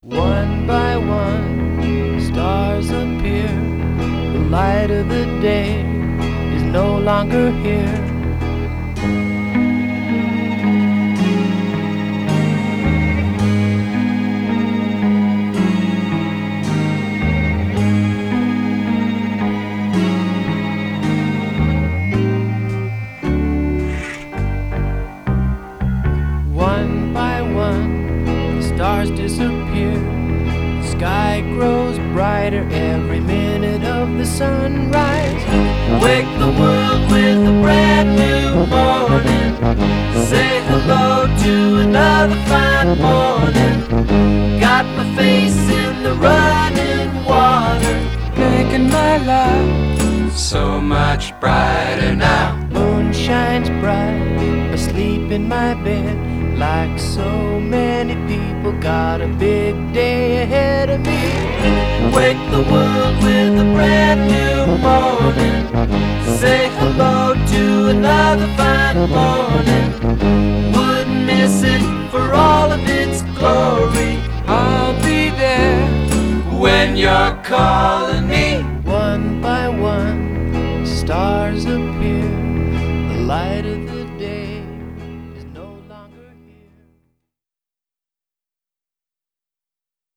One by one, stars appear. The light of the day is no longer here. One by one, the stars disappear. The sky grows brighter every minute of the sunrise. Wake the world with a brand new morning. Say hello to another fine morning. Got my face in the running water, making my life so much brighter now. Moon shines bright, asleep in my bed. Like so many people, got a big day ahead of me. Wake the world with a brand new morning. Say hello to another fine morning. Wouldn't miss it for all of its glory. I'll be there when you're calling me. One by one, stars appear. The light